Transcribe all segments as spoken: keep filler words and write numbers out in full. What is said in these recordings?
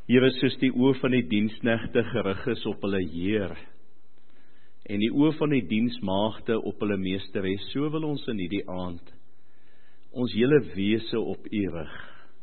Here, soos die oë van die diensknegte gerig is op hulle Heer, en die oë van die diensmaagde op hulle meesteres, so wil ons in hierdie aand ons hele wese op U rig.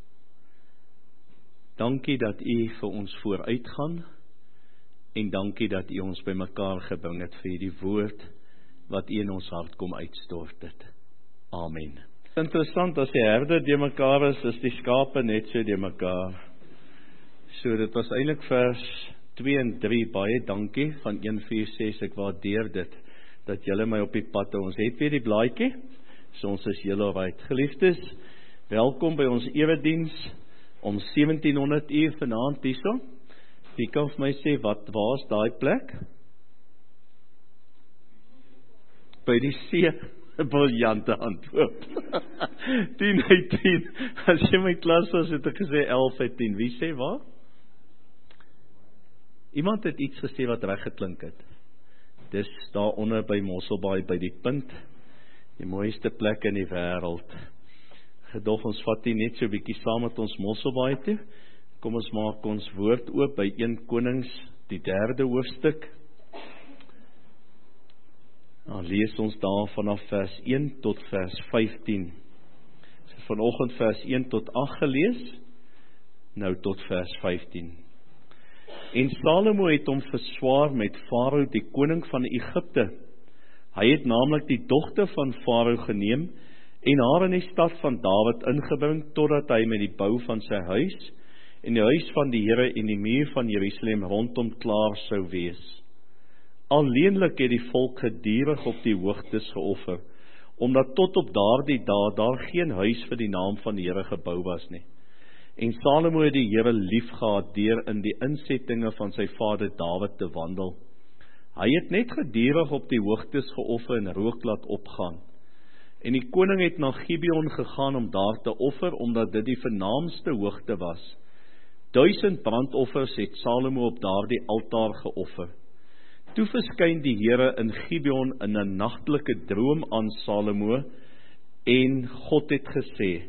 Dankie dat U vir ons vooruitgaan, en dankie dat U ons by mekaar gebring het vir die woord, wat U in ons hart kom uitstort het. Amen. Interessant, as die herde die mekaar is, is die skape net so die mekaar. So dit was eintlik vers twee en drie, baie dankie, van een vier ses, ek waardeer dit, dat julle my op die pad, ons het weer die blaadjie, so ons is heel alright. Geliefdes, welkom by ons erediens, om sewentien honderd uur vanaand hierso. Wie kan vir my sê, wat waar is daai plek? By die see, briljante antwoord. tien uit tien, as jy my klas was, het ek gesê elf uit tien, wie sê waar? Iemand het iets gesê wat reg geklink het. Dis daar onder by Mosselbaai, by die punt, die mooiste plek in die wêreld. Gedog ons vat die net so bietjie saam met ons Mosselbaai toe. Kom ons maak ons woord oop by een Konings, die derde hoofstuk. Dan lees ons daar vanaf vers een tot vers vyftien. Ons het vanoggend vers een tot agt gelees, nou tot vers vyftien. En Salomo het hom verswaar met Farao, die koning van Egipte. Hy het naamlik die dogter van Farao geneem en haar in die stad van Dawid ingebring, totdat hy met die bou van sy huis en die huis van die Here en die muur van Jerusalem rondom klaar sou wees. Alleenlik het die volk gedurig op die hoogtes geoffer, omdat tot op daardie dae daar geen huis vir die naam van die Here gebou was nie. En Salomo het die Here lief gehad deur in die insettinge van sy vader Dawid te wandel. Hy het net gedurig op die hoogtes geoffer en rook laat opgaan. En die koning het na Gibeon gegaan om daar te offer, omdat dit die vernaamste hoogte was. Duisend brandoffers het Salomo op daardie altaar geoffer. Toe verskyn die Here in Gibeon in 'n nagtelike droom aan Salomo, en God het gesê,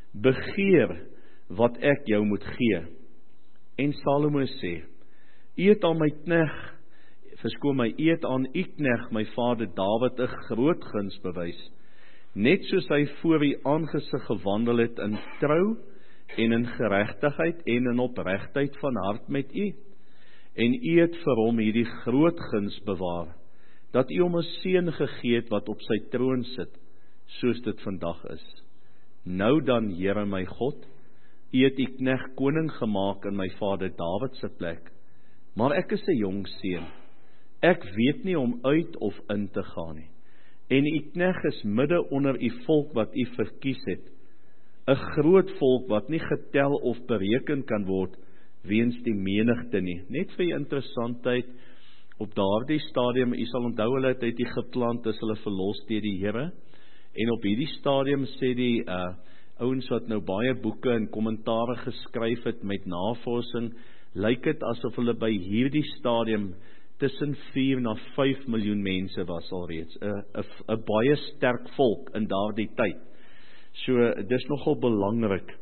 begeer wat ek jou moet gee. En Salomo sê, U het aan my knegt, verskoon my, U het aan U knegt, my vader Dawid, 'n groot guns bewys, net soos hy voor U aangesig gewandel het in trou en in geregtigheid en in opregtheid van hart met U. En U het vir hom hierdie groot guns bewaar, dat U hom 'n seun gegee het wat op sy troon sit, soos dit vandag is. Nou dan, Here my God, U het U knegt koning gemaak in my vader Dawid se plek, maar ek is 'n jong seun. Ek weet nie om uit of in te gaan nie. En U knegt is midde onder U volk wat U verkies het, 'n groot volk wat nie getel of bereken kan word weens die menigte nie. Net vir die interessantheid, op daardie stadium, U sal onthou hulle het uit Egipte land, is hulle verlos deur die Here, en op hierdie stadium sê die uh, ouens wat nou baie boeke en kommentare geskryf het met navorsing, lyk dit asof hulle by hierdie stadium tussen vier na vyf miljoen mense was alreeds, 'n baie sterk volk in daardie tyd. So, dis nogal belangrik.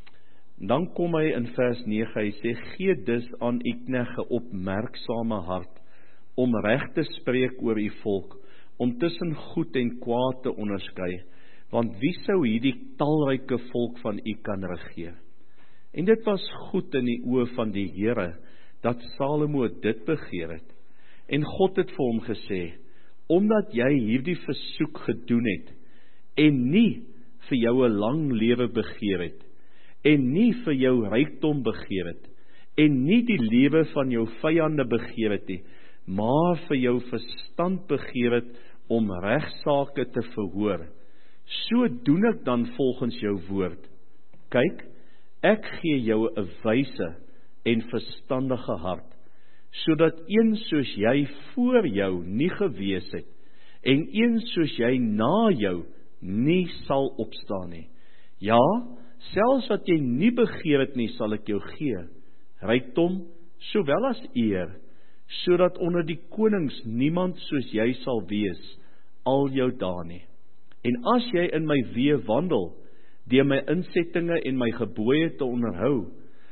Dan kom hy in vers nege, hy sê, gee dus aan U knegt 'n opmerksame hart, om reg te spreek oor U volk, om tussen goed en kwaad te onderskei, want wie sou hierdie talryke volk van U kan regeer? En dit was goed in die oë van die Here, dat Salomo dit begeer het. En God het vir hom gesê, omdat jy hierdie versoek gedoen het, en nie vir jou 'n lang lewe begeer het, en nie vir jou rykdom begeer het, en nie die lewe van jou vyande begeer het nie, maar vir jou verstand begeer het, om regsaake te verhoor, so doen ek dan volgens jou woord. Kyk, ek gee jou 'n wyse en verstandige hart, sodat een soos jy voor jou nie gewees het, en een soos jy na jou nie sal opstaan nie. Ja, selfs wat jy nie begeer het nie, sal ek jou gee, rykdom, sowel as eer, sodat onder die konings niemand soos jy sal wees, al jou dae nie. En as jy in my weë wandel, deur my insettinge en my gebooie te onderhou,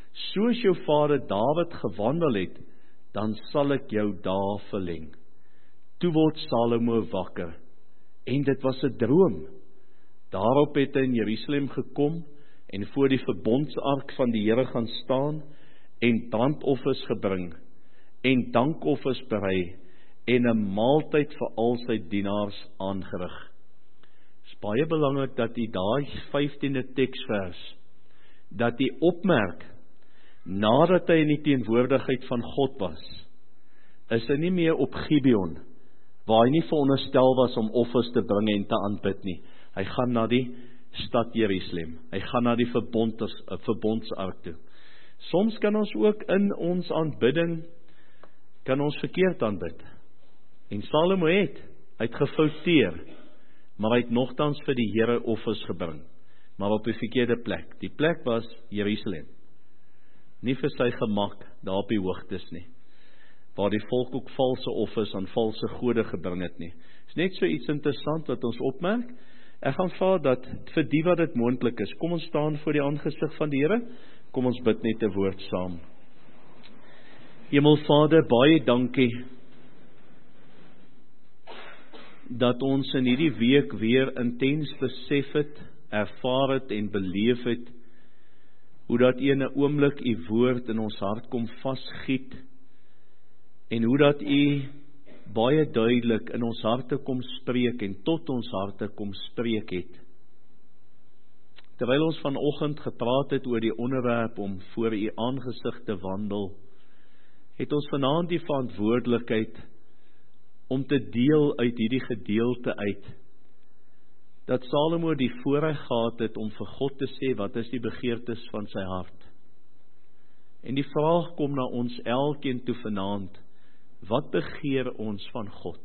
soos jou vader Dawid gewandel het, dan sal ek jou dae verleng. Toe word Salomo wakker, en dit was 'n droom. Daarop het hy in Jerusalem gekom, en voor die verbondsark van die Here gaan staan, en brandoffers gebring, en dankoffers berei, en 'n maaltyd vir al sy dienaars aangerig. Dit is baie belangrik dat jy daai vyftiende teksvers, dat jy opmerk, nadat hy in die teenwoordigheid van God was, is hy nie meer op Gibeon, waar hy nie veronderstel was om offers te bring en te aanbid nie. Hy gaan na die stad Jerusalem, hy gaan na die verbonds, verbondsark toe. Soms kan ons ook in ons aanbidding, kan ons verkeerd aanbid. En Salomo het, hy het gefouteer, maar hy het nogtans vir die Here offers gebring, maar op die verkeerde plek. Die plek was Jerusalem. Nie vir sy gemak, daar op die hoogtes nie, waar die volk ook valse offers aan valse gode gebring het nie. Is net so iets interessant wat ons opmerk. Ek gaan vra dat vir die wat dit moontlik is, kom ons staan voor die aangesig van die Here, kom ons bid net 'n woord saam. Hemelvader, baie dankie dat ons in hierdie week weer intens besef het, ervaar het en beleef het, hoe dat U in 'n oomblik U woord in ons hart kom vasgiet, en hoe dat U baie duidelik in ons harte kom spreek en tot ons harte kom spreek het. Terwyl ons vanoggend gepraat het oor die onderwerp om voor U aangesig te wandel, het ons vanaand die verantwoordelikheid om te deel uit hierdie gedeelte uit, dat Salomo die voorreg gehad het om vir God te sê, wat is die begeertes van sy hart? En die vraag kom na ons elkeen toe vanaand, wat begeer ons van God?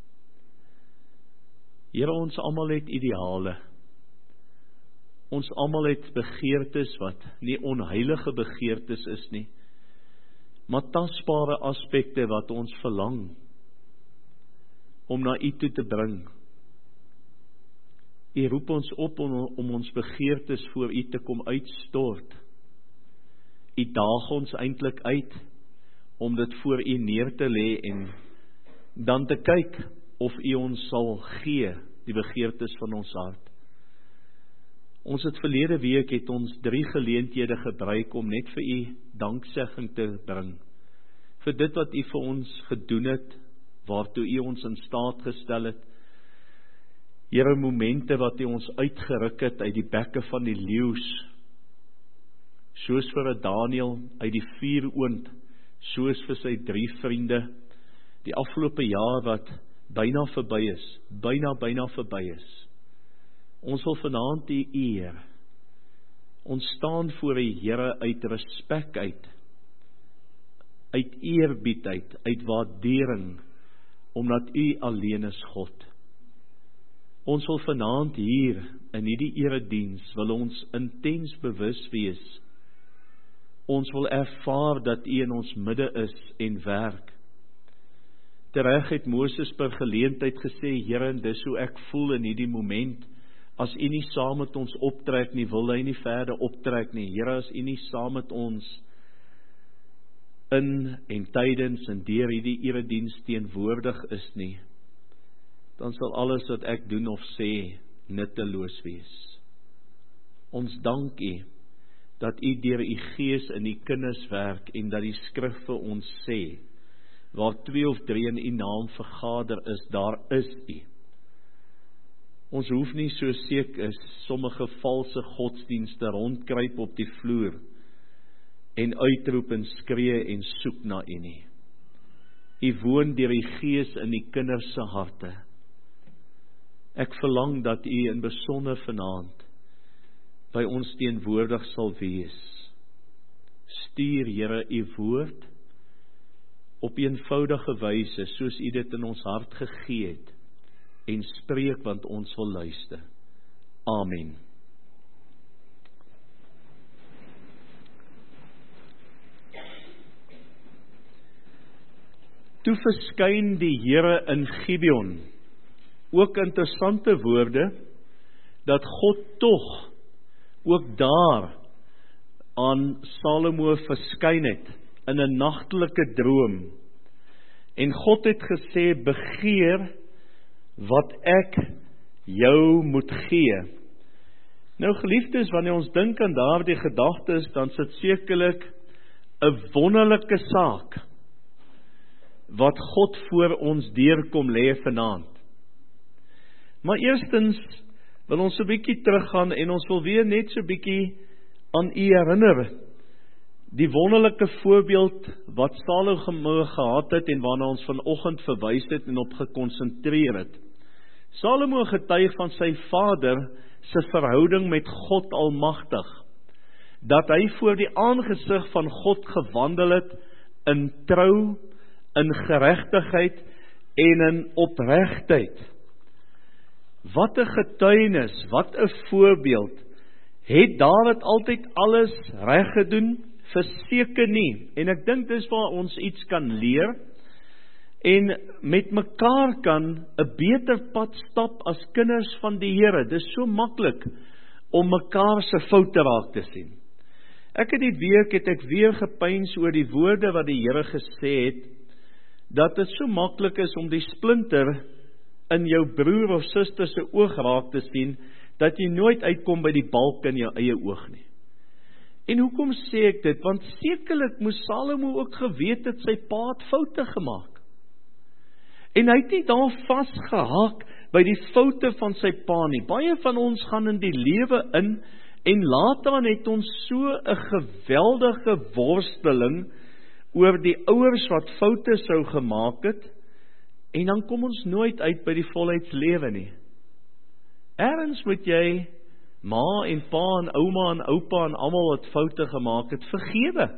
Here, ons almal het ideale. Ons almal het begeertes wat nie onheilige begeertes is nie, maar tasbare aspekte wat ons verlang om na U toe te bring. U roep ons op om, om ons begeertes voor U te kom uitstort. U daag ons eintlik uit om dit voor U neer te lê en dan te kyk of U ons sal gee, die begeertes van ons hart. Ons het verlede week het ons drie geleenthede gebruik om net vir U danksegging te bring, vir dit wat U vir ons gedoen het, waartoe U ons in staat gestel het. Here, momente wat U ons uitgeruk het uit die bekke van die leeu's, soos vir 'n Daniël uit die vuuroond, soos vir sy drie vriende, die afgelope jaar wat byna verby is, byna, byna verby is. Ons wil vanaand U eer. Ons staan voor die Here uit respek uit, uit eerbied uit, uit waardering, omdat U alleen is God. Ons wil vanaand hier, in hierdie erediens, wil ons intens bewus wees. Ons wil ervaar dat U in ons midde is en werk. Tereg het Moses per geleentheid gesê, Here, en dis hoe ek voel in hierdie moment, as U nie saam met ons optrek nie, wil hy nie verder optrek nie. Here, as U nie saam met ons in en tydens en deur hierdie erediens teenwoordig is nie, dan sal alles wat ek doen of sê nutteloos wees. Ons dank U dat U deur U Gees in U kinders werk en dat die skrif vir ons sê, waar twee of drie in U naam vergader is, daar is U. Ons hoef nie so seker is sommige valse godsdienste rondkruip op die vloer en uitroep en skree en soek na U nie. U woon deur die Gees in die kinders se harte. Ek verlang dat U in besonder vanaand by ons teenwoordig sal wees. Stuur, Here, U woord op eenvoudige wyse, soos U dit in ons hart gegee het, en spreek, want ons wil luister. Amen. Toe verskyn die Here in Gibeon. Ook interessante woorde, dat God tog ook daar aan Salomo verskyn het in 'n nagtelike droom. En God het gesê, begeer wat ek jou moet gee. Nou geliefdes, wanneer ons dink aan daardie gedagtes, dan sit sekerlik 'n wonderlike saak wat God voor ons deurkom lê vanaand. Maar eerstens wil ons 'n bietjie teruggaan en ons wil weer net so 'n bietjie aan u herinner. Die wonderlike voorbeeld wat Salomo gehad het en waarna ons vanoggend verwys het en op gekonsentreer het. Salomo getuig van sy vader se verhouding met God Almagtig, dat hy voor die aangesig van God gewandel het in trou, in geregtigheid en in opregtheid. Wat 'n getuienis, wat 'n voorbeeld. Het Dawid altyd alles reg gedoen? Verseker nie. En ek dink dis waar ons iets kan leer en met mekaar kan 'n beter pad stap as kinders van die Here. Dis so maklik om mekaar se foute raak te sien. Ek het die week het ek weer gepeins oor die woorde wat die Here gesê het, dat dit so maklik is om die splinter in jou broer of suster se oog raak te sien, dat jy nooit uitkom by die balk in jou eie oog nie. En hoekom sê ek dit? Want sekerlik moes Salomo ook geweet het sy pa het foute gemaak. En hy het nie daar vasgehaak by die foute van sy pa nie. Baie van ons gaan in die lewe in en later het ons so 'n geweldige worsteling oor die ouers wat foute sou gemaak het, en dan kom ons nooit uit by die volheidslewe nie. Ergens moet jy ma en pa en ouma en oupa en almal wat foute gemaak het, vergewe.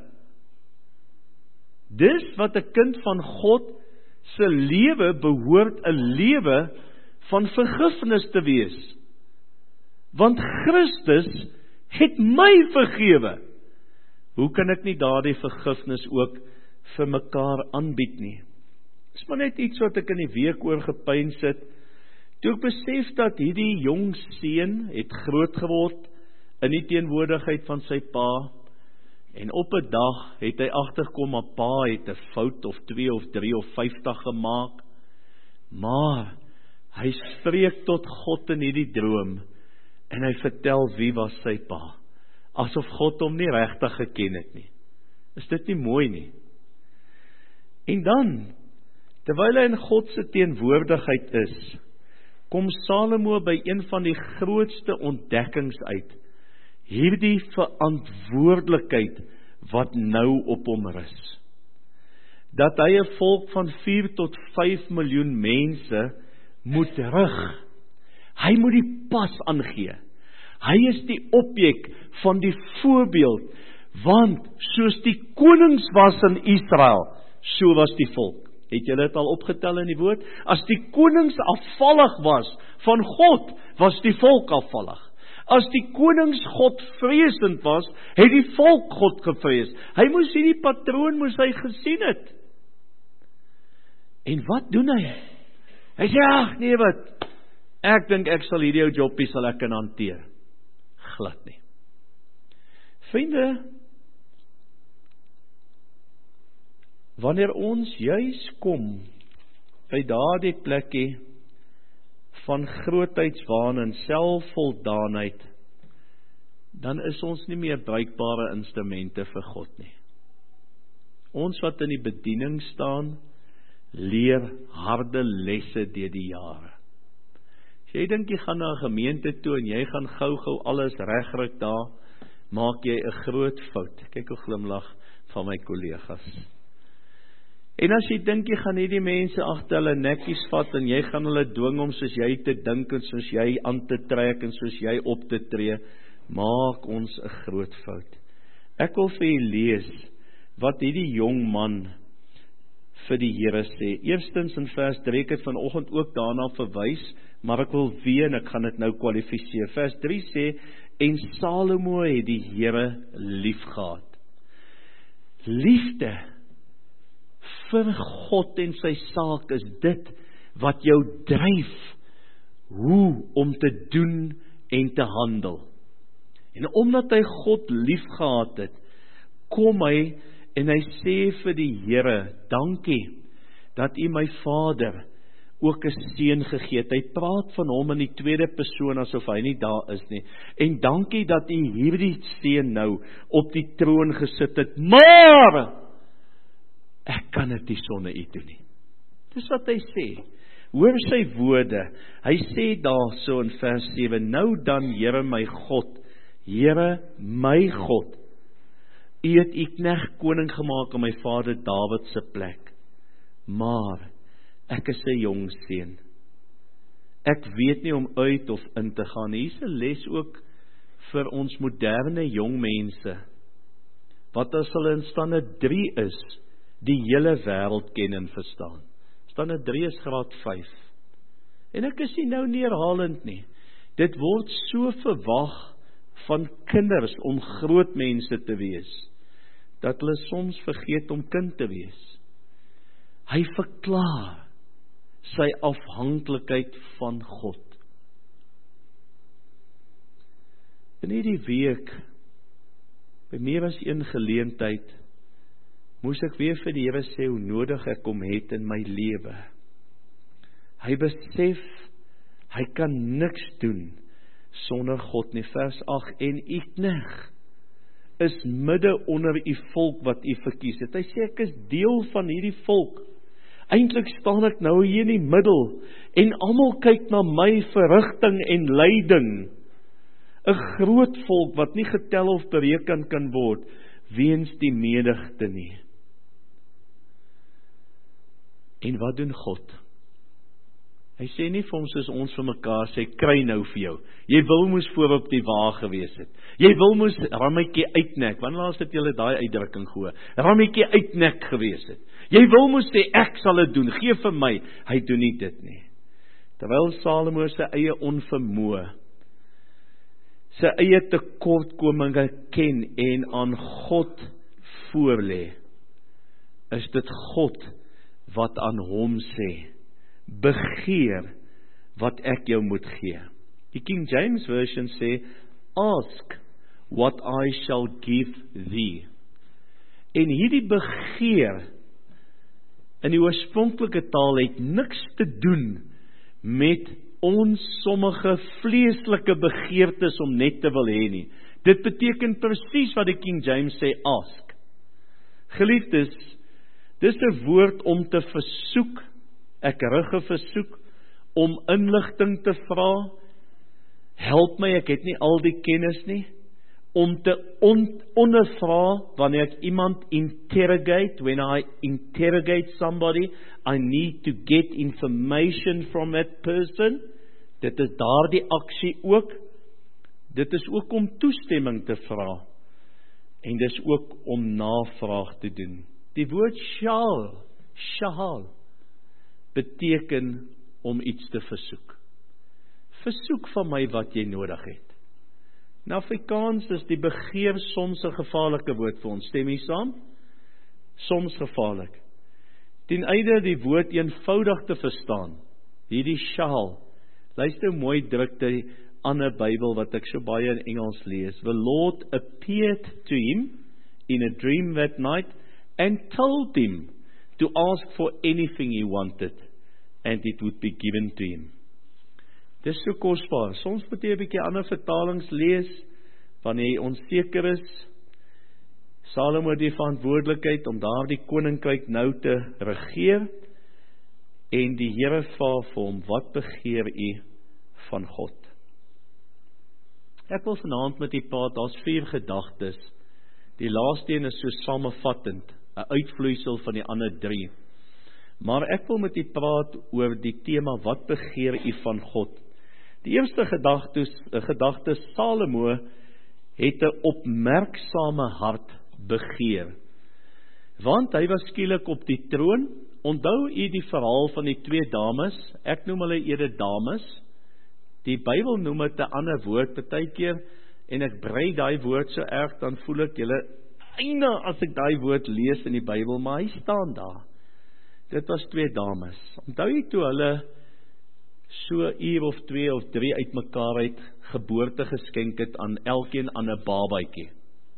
Dis wat 'n kind van God se lewe behoort 'n lewe van vergifnis te wees. Want Christus het my vergewe. Hoe kan ek nie daardie vergifnis ook vir mekaar aanbied nie? Dis maar net iets wat ek in die week oor gepeins het. Toe ek besef dat hierdie jong seun het groot geword in die teenwoordigheid van sy pa, en op 'n dag het hy agterkom, maar pa het 'n fout of twee of drie of vyftig gemaak, maar hy spreek tot God in hierdie droom, en hy vertel wie was sy pa, asof God hom nie regtig geken het nie. Is dit nie mooi nie? En dan, terwyl hy in God se teenwoordigheid is, kom Salomo by een van die grootste ontdekkings uit, hierdie verantwoordelikheid wat nou op hom rus. Dat hy 'n volk van vier tot vyf miljoen mense moet rig. Hy moet die pas aangee. Hy is die objek van die voorbeeld, want soos die konings was in Israel, so was die volk. Het julle dit al opgetel in die woord? As die konings afvallig was van God, was die volk afvallig. As die konings God vreesend was, het die volk God gevrees. Hy moes hierdie patroon moes hy gesien het. En wat doen hy? Hy sê, ag nee wat, ek dink ek sal hierdie ou jobbie sal ek kan hanteer. Glad nie. Vriende, wanneer ons juis kom by daardie plekkie van grootheidswaan en selfvoldaanheid, dan is ons nie meer bruikbare instrumente vir God nie. Ons wat in die bediening staan, leer harde lesse deur die jare. As jy dink jy gaan na 'n gemeente toe en jy gaan gou-gou alles regryk daar, maak jy 'n groot fout. Kyk hoe glimlag van my kollegas. En as jy dink jy gaan hierdie mense agter hulle nekkies vat en jy gaan hulle dwing om soos jy te dink en soos jy aan te trek en soos jy op te tree, maak ons 'n groot fout. Ek wil vir julle lees wat hierdie jong man vir die Here sê. Eerstens in vers drie, ek het vanoggend ook daarna verwys, maar ek wil weer en ek gaan dit nou kwalifiseer. Vers drie sê, en Salomo het die Here liefgehad. Liefde vir God en sy saak is dit wat jou dryf hoe om te doen en te handel. En omdat hy God lief gehad het, kom hy en hy sê vir die Here, dankie, dat U my Vader ook 'n seun gegee het. Hy praat van hom in die tweede persoon, asof hy nie daar is nie. En dankie dat U hierdie seun nou op die troon gesit het, maar ek kan dit nie sonder U doen nie. Dis wat hy sê. Hoor sy woorde. Hy sê daar so in vers sewe, nou dan, Here my God, Here my God, U het U knegt koning gemaak in my vader Dawid se plek. Maar ek is 'n jong seun. Ek weet nie om uit of in te gaan. Hier is 'n les ook vir ons moderne jong mense. Wat as hulle in standaard drie is, die hele wêreld ken en verstaan. Standaard drie is graad vyf. En ek is nie nou neerhalend nie. Dit word so verwag van kinders om groot mense te wees, dat hulle soms vergeet om kind te wees. Hy verklaar sy afhanklikheid van God. In hierdie week, by meer as een geleentheid, moes ek weer vir die Here sê hoe nodig ek hom het in my lewe. Hy besef, hy kan niks doen sonder God nie. Vers agt, en U knegt is midde onder U volk wat U verkies het. Hy sê, ek is deel van hierdie volk. Eintlik staan ek nou hier in die middel, en almal kyk na my verrigting en leiding. 'n Groot volk wat nie getel of bereken kan word, weens die menigte nie. En wat doen God? Hy sê nie vir ons soos ons vir mekaar sê, kry nou vir jou. Jy wil moes voor op die wa gewees het. Jy wil moes rammetjie uitnek. Wanneer laas het julle daai uitdrukking gehoor? Rammetjie uitnek gewees het. Jy wil moes sê, ek sal dit doen, gee vir my. Hy doen nie dit nie. Terwyl Salomo sy eie onvermoë, sy eie tekortkominge ken en aan God voorlê, is dit God wat aan hom sê, begeer wat ek jou moet gee. Die King James Version sê, ask what I shall give thee. En hierdie begeer in die oorspronklike taal het niks te doen met ons sommige vleeslike begeertes om net te wil hê nie. Dit beteken presies wat die King James sê, ask. Geliefdes, dis 'n woord om te versoek. Ek rig 'n versoek om inligting te vra. Help my, ek het nie al die kennis nie. Om te on, ondervra, wanneer ek iemand interrogate, when I interrogate somebody, I need to get information from that person. Dit is daardie aksie ook. Dit is ook om toestemming te vra. En dis ook om navraag te doen. Die woord shall, shall, beteken om iets te versoek. Versoek van my wat jy nodig het. In Afrikaans is die begeer soms 'n gevaarlike woord vir ons. Stem jy saam? Soms gevaarlik. Ten einde die woord eenvoudig te verstaan. Hierdie shall. Luister mooi druk die ander Bybel wat ek so baie in Engels lees. The Lord appeared to him in a dream that night and told him to ask for anything he wanted, and it would be given to him. Dis so kosbaar. Soms moet jy 'n bietjie ander vertalings lees, wanneer jy onseker is. Salomo het die verantwoordelikheid om daardie koninkryk nou te regeer, en die Here vra vir hom, wat begeer u van God? Ek wil vanaand met u praat, daar's vier gedagtes. Die laaste een is so samevattend, 'n uitvloeisel van die ander drie. Maar ek wil met u praat oor die tema, wat begeer u van God? Die eerste gedagte, gedagte Salomo het 'n opmerksame hart begeer. Want hy was skielik op die troon. Onthou u die verhaal van die twee dames? Ek noem hulle eerder dames. Die Bybel noem dit 'n ander woord partykeer, en ek brei daai woord so erg, dan voel ek julle eina as ek daai woord lees in die Bybel, maar hy staan daar. Dit was twee dames. Onthou jy toe hulle so 'n uur of twee of drie uit mekaar uit geboorte geskenk het aan elkeen aan 'n babatjie.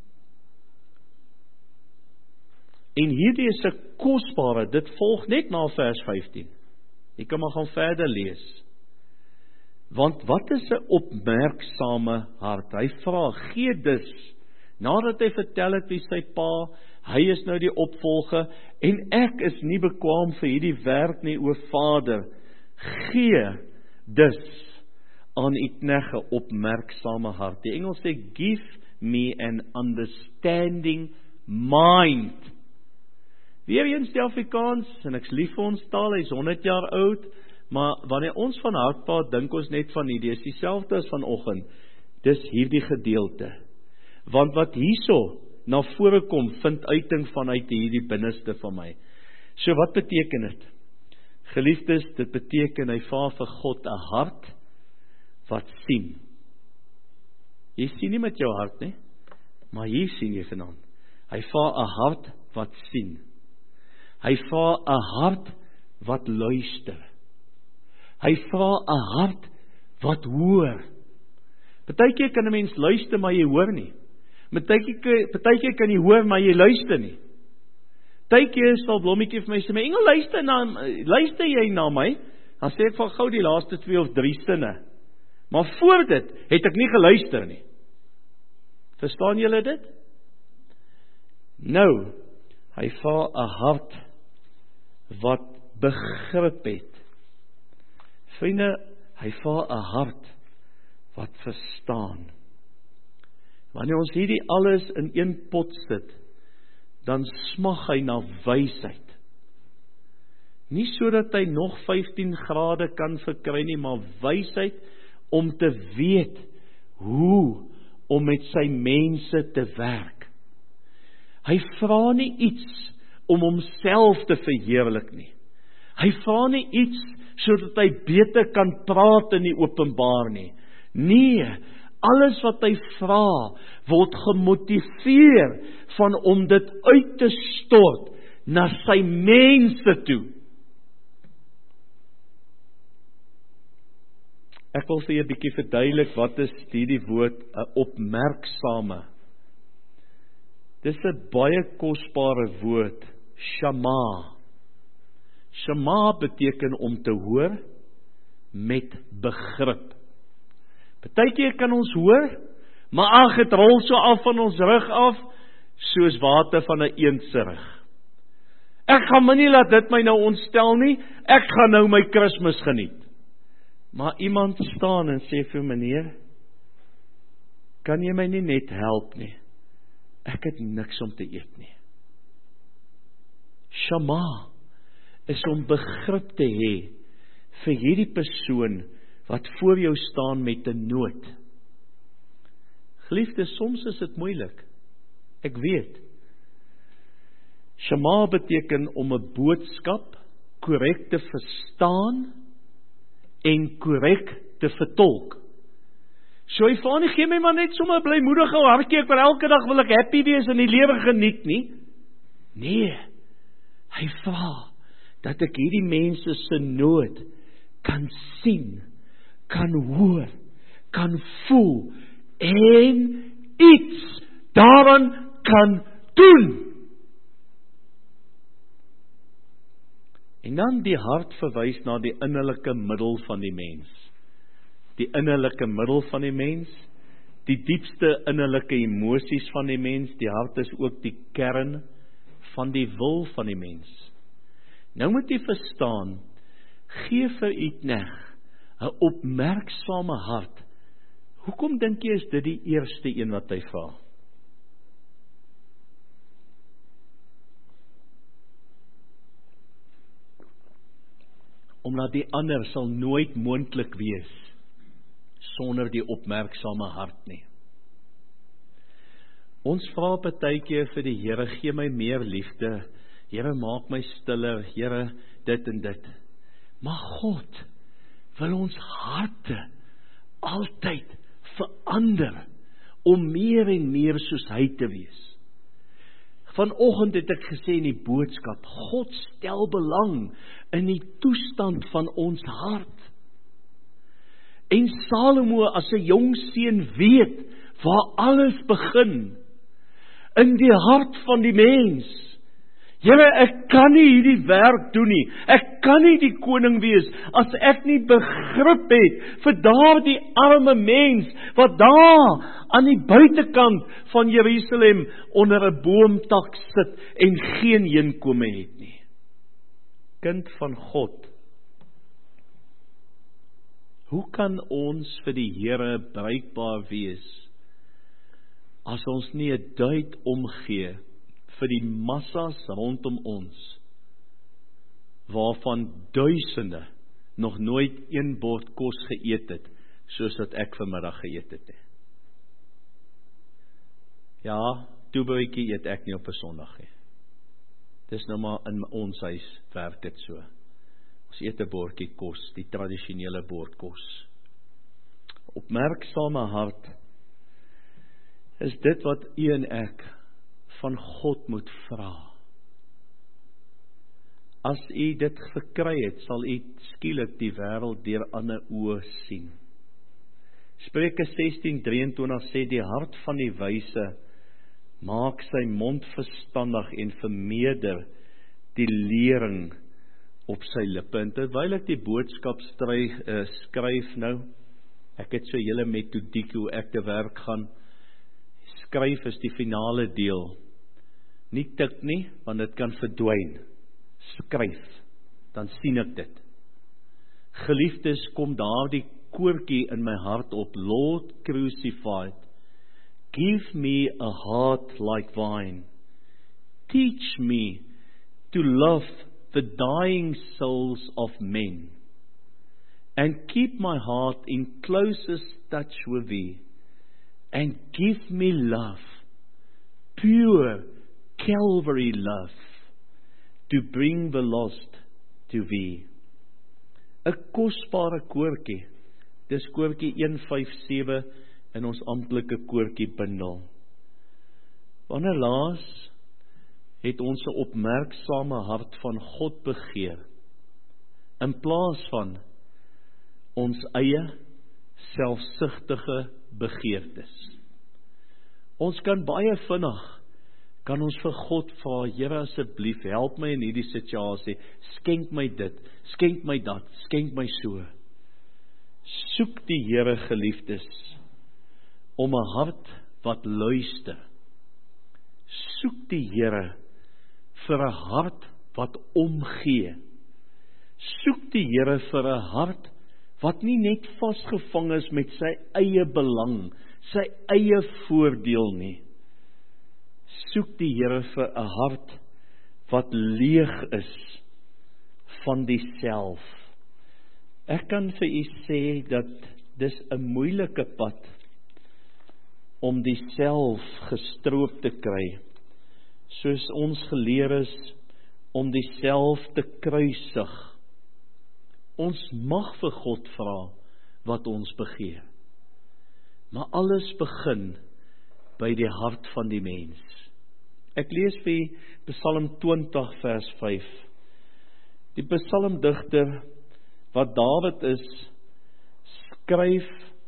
En hierdie is 'n kosbare, dit volg net na vers vyftien. Jy kan maar gaan verder lees. Want wat is 'n opmerksame hart? Hy vra, gee dus, nadat hy vertel het wie sy pa, hy is nou die opvolger, en ek is nie bekwaam vir hierdie werk nie, o Vader, gee dus aan u knegg 'n opmerksame hart. Die Engels sê, give me an understanding mind. Weereens die Afrikaans, en ek's lief vir ons taal, hy is honderd jaar oud, maar wanneer ons van hart praat, dink ons net van hierdie, is dieselfde as vanoggend, dis hierdie gedeelte. Want wat hierso na vore kom, vind uiting vanuit hierdie binneste van my. So wat beteken dit? Geliefdes, dit beteken, hy vra vir God 'n hart wat sien. Jy sien nie met jou hart nie, maar hier sien jy vanaand. Hy vra 'n hart wat sien. Hy vra 'n hart wat luister. Hy vra 'n hart wat hoor. Partykeer kan 'n mens luister, maar jy hoor nie. Partykeer partykeer kan jy hoor, maar jy luister nie. Partykeer sal Blommetjie vir my sê, "My engel, luister na luister jy na my?" Dan sê ek van gou die laaste twee of drie sinne. Maar voor dit het ek nie geluister nie. Verstaan julle dit? Nou, hy vra 'n hart wat begrip het. Vriende, hy vra 'n hart wat verstaan. Wanneer ons hierdie alles in een pot sit, dan smag hy na wysheid. Nie sodat hy nog vyftien grade kan verkry nie, maar wysheid om te weet hoe om met sy mense te werk. Hy vra nie iets om homself te verheerlik nie. Hy vra nie iets sodat hy beter kan praat in die openbaar nie. Nee, alles wat hy vra word gemotiveer van om dit uit te stort na sy mense toe. Ek wil vir julle 'n bietjie verduidelik wat is hierdie woord 'n opmerksame. Dis 'n baie kosbare woord, shama. Shama beteken om te hoor met begrip. Partykeer kan ons hoor, maar ag, het rol so af van ons rug af, soos water van 'n eend se rug. Ek gaan my nie laat dit my nou ontstel nie, ek gaan nou my Kersfees geniet. Maar iemand staan en sê vir meneer, kan jy my nie net help nie? Ek het niks om te eet nie. Shama is om begrip te hê vir hierdie persoon wat voor jou staan met 'n nood. Geliefdes, soms is dit moeilik. Ek weet. Shama beteken om 'n boodskap korrek te verstaan en korrek te vertolk. So hy vra nie, gee my maar net sommer 'n blymoedige hartjie, ek wil elke dag wil ek happy wees en die lewe geniet nie. Nee, hy vra dat ek hierdie mense se nood kan sien, kan hoor, kan voel en iets daaraan kan doen. En dan die hart verwys na die innerlike middel van die mens. Die innerlike middel van die mens, die diepste innerlike emosies van die mens, die hart is ook die kern van die wil van die mens. Nou moet jy verstaan, gee vir u knegg 'n opmerksame hart. Hoekom dink jy is dit die eerste een wat hy vra? Omdat die ander sal nooit moontlik wees sonder die opmerksame hart nie. Ons vra partykeer vir die Here, gee my meer liefde, Here maak my stiller, Here dit en dit. Maar God wil ons harte altyd verander om meer en meer soos hy te wees. Vanoggend het ek gesê in die boodskap, God stel belang in die toestand van ons hart. En Salomo as 'n jong seun weet waar alles begin, in die hart van die mens. Here, ek kan nie hierdie werk doen nie, ek kan nie die koning wees, as ek nie begrip het vir daardie arme mens, wat daar aan die buitekant van Jerusalem onder 'n boomtak sit, en geen heenkome het nie. Kind van God, hoe kan ons vir die Here bruikbaar wees, as ons nie 'n duit omgee vir die massas rondom ons, waarvan duisende nog nooit een bord kos geëet het, soos wat ek vanmiddag geëet het. Ja, toebroodjie eet ek nie op 'n Sondag nie. Dis nou maar in ons huis werk dit so. Ons eet 'n bordjie kos, die tradisionele bord kos. Opmerksame hart is dit wat u en ek van God moet vra. As u dit verkry het, sal u skielik die wêreld deur ander oë sien. Spreuke sestien drieëntwintig sê, die hart van die wyse maak sy mond verstandig en vermeerder die lering op sy lippe. En terwyl ek die boodskap stry, uh, skryf nou, ek het so 'n hele metodiek hoe ek te werk gaan. Skryf is die finale deel. Nie tik nie, want dit kan verdwyn. Skryf, dan sien ek dit. Geliefdes, kom daardie koortjie in my hart op. Lord crucified, give me a heart like thine. Teach me to love the dying souls of men, and keep my heart in closest touch with thee, and give me love, pure Calvary love, to bring the lost to thee. 'n Kosbare koortjie, dis koortjie een vyf sewe in ons amptelike koortjie bundel. Wanneer laas het ons 'n opmerksame hart van God begeer, in plaas van ons eie selfsugtige begeertes. Ons kan baie vinnig, kan ons vir God vra, Here asseblief, help my in hierdie situasie, skenk my dit, skenk my dat, skenk my so. Soek die Here, geliefdes, om 'n hart wat luister. Soek die Here vir 'n hart wat omgee. Soek die Here vir 'n hart wat nie net vasgevang is met sy eie belang, sy eie voordeel nie. Soek die Here vir 'n hart wat leeg is van die self. Ek kan vir u sê dat dis 'n moeilike pad om die self gestroop te kry, soos ons geleer is om die self te kruisig. Ons mag vir God vra wat ons begeer, maar alles begin by die hart van die mens. Ek lees vir Psalm twintig vers vyf. Die psalmdigter, wat Dawid is, skryf